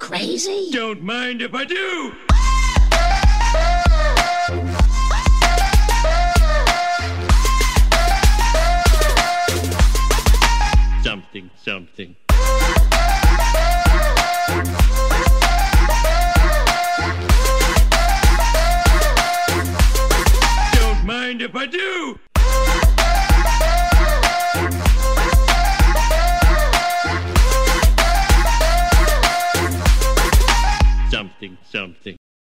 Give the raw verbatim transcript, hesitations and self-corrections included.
crazy? Don't mind if I do! Something, something.